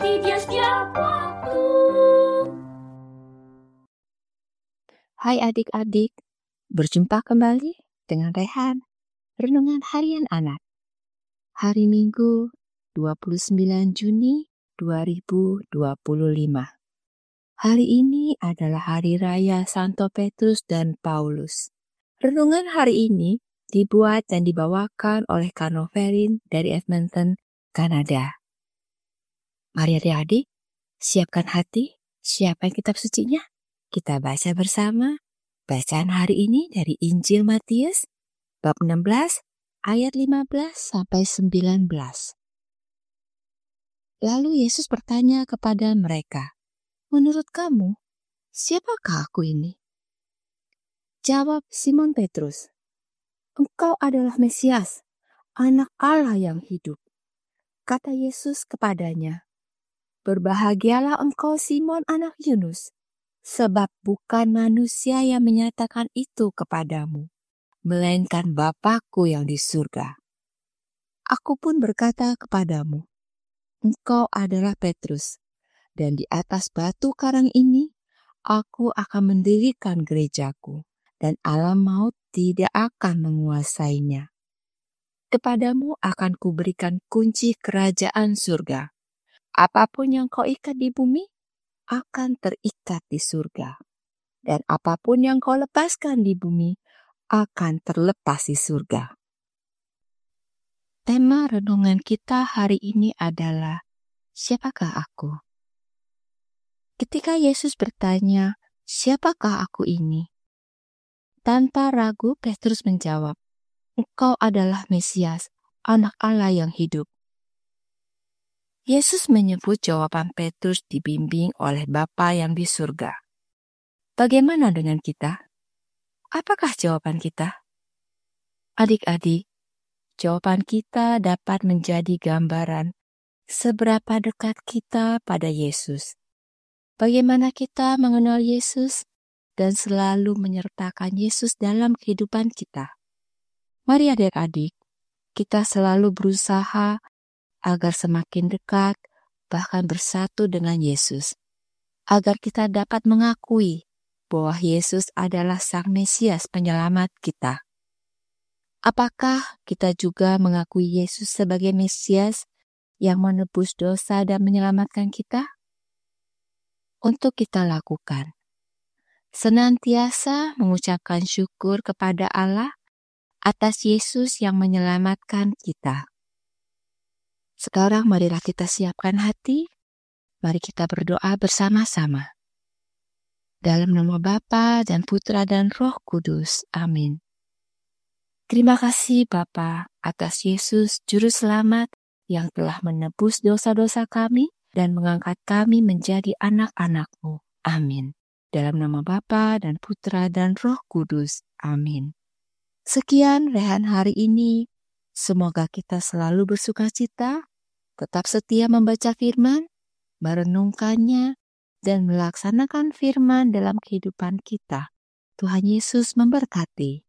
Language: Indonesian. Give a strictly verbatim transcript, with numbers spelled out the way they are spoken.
mengerti Dia setiap waktu. Hai adik-adik, berjumpa kembali dengan Rehan, Renungan Harian Anak. Hari Minggu, dua puluh sembilan Juni dua ribu dua puluh lima. Hari ini adalah Hari Raya Santo Petrus dan Paulus. Renungan hari ini dibuat dan dibawakan oleh Kanoverin dari Edmonton, Kanada. Mari adik-adik, siapkan hati, siapkan kitab sucinya. Kita baca bersama. Bacaan hari ini dari Injil Matius, bab enam belas, ayat lima belas sampai sembilan belas. Lalu Yesus bertanya kepada mereka, "Menurut kamu, siapakah aku ini?" Jawab Simon Petrus, "Engkau adalah Mesias, Anak Allah yang hidup." Kata Yesus kepadanya, "Berbahagialah engkau Simon anak Yunus, sebab bukan manusia yang menyatakan itu kepadamu, melainkan Bapa-Ku yang di surga. Aku pun berkata kepadamu, engkau adalah Petrus, dan di atas batu karang ini, aku akan mendirikan gerejaku, dan alam maut tidak akan menguasainya. Kepadamu akan kuberikan kunci kerajaan surga. Apapun yang kau ikat di bumi, akan terikat di surga. Dan apapun yang kau lepaskan di bumi, akan terlepas di surga." Tema renungan kita hari ini adalah, siapakah aku? Ketika Yesus bertanya, siapakah aku ini? Tanpa ragu Petrus menjawab, engkau adalah Mesias, Anak Allah yang hidup. Yesus menyebut jawaban Petrus dibimbing oleh Bapa yang di surga. Bagaimana dengan kita? Apakah jawaban kita? Adik-adik, jawaban kita dapat menjadi gambaran seberapa dekat kita pada Yesus. Bagaimana kita mengenal Yesus dan selalu menyertakan Yesus dalam kehidupan kita. Mari adik-adik, kita selalu berusaha agar semakin dekat, bahkan bersatu dengan Yesus, agar kita dapat mengakui bahwa Yesus adalah Sang Mesias penyelamat kita. Apakah kita juga mengakui Yesus sebagai Mesias yang menebus dosa dan menyelamatkan kita? Untuk kita lakukan, senantiasa mengucapkan syukur kepada Allah atas Yesus yang menyelamatkan kita. Sekarang marilah kita siapkan hati, mari kita berdoa bersama-sama. Dalam nama Bapa dan Putra dan Roh Kudus. Amin. Terima kasih Bapa atas Yesus Juru Selamat yang telah menebus dosa-dosa kami dan mengangkat kami menjadi anak-anak-Mu. Amin. Dalam nama Bapa dan Putra dan Roh Kudus. Amin. Sekian rehan hari ini. Semoga kita selalu bersukacita, tetap setia membaca firman, merenungkannya, dan melaksanakan firman dalam kehidupan kita. Tuhan Yesus memberkati.